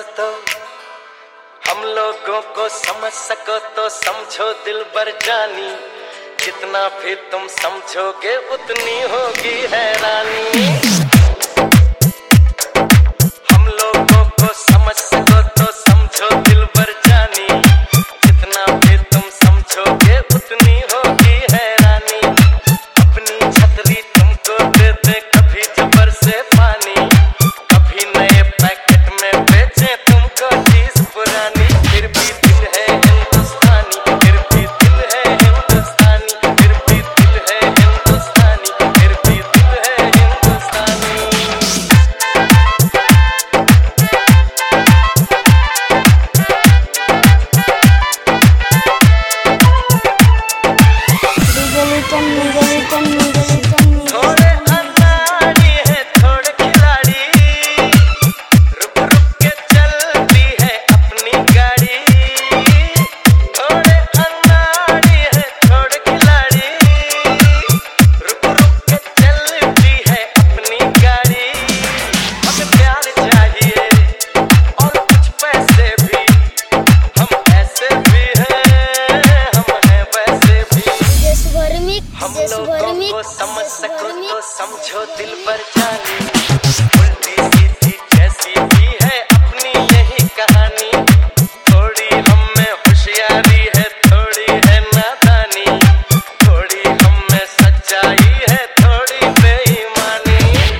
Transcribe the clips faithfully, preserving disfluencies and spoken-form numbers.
तो हम लोगों को समझ सको तो समझो दिलबर जानी, जितना भी तुम समझोगे उतनी होगी हैरानी। हम लोगों को समझ सको तो समझो दिलबर जानी, जितना भी तुम समझोगे उतनी होगी हैरानी। अपनी छतरी तुमको दे दे कभी जबर से पानी, कभी नए पैकेट में बेचे तुमको चीज पुरानी। फिर भी दिल है हिंदुस्तानी, फिर भी दिल है हिंदुस्तानी, फिर भी दिल है हिंदुस्तानी, फिर भी दिल है हिंदुस्तानी। थोड़े अनाड़ी है थोड़े खिलाड़ी, रुक रुक के चलती है अपनी गाड़ी। थोड़े अनाड़ी है थोड़े खिलाड़ी, रुक रुक के चलती है अपनी गाड़ी। हमें प्यार चाहिए और कुछ पैसे भी, हम ऐसे भी हैं, हम हैं वैसे भी। हम लोगों को समझ सको तो समझो दिलबर जानी, उल्टी सीधी जैसी भी है अपनी यही कहानी। थोड़ी हम में होशियारी है थोड़ी है नादानी, थोड़ी हम में सच्चाई है थोड़ी बेईमानी।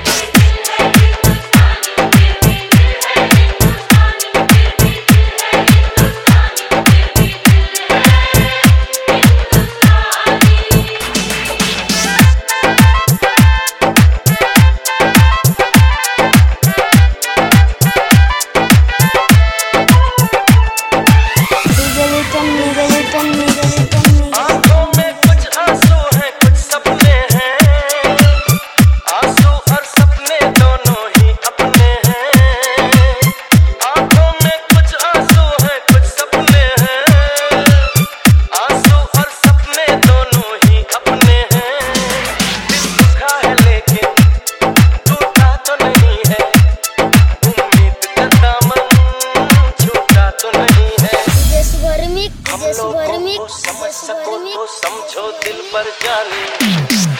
आंखों में कुछ आंसू हैं कुछ सपने हैं, आंसू और सपने दोनों ही अपने हैं। आंखों में कुछ आंसू हैं कुछ सपने हैं, आंसू और सपने दोनों ही अपने हैं। दिल दुखा है लेकिन टूटा तो नहीं है, उम्मीद का दामन छूटा तो नहीं है। हम लोगों को समझ सको तो समझो दिलबर जानी।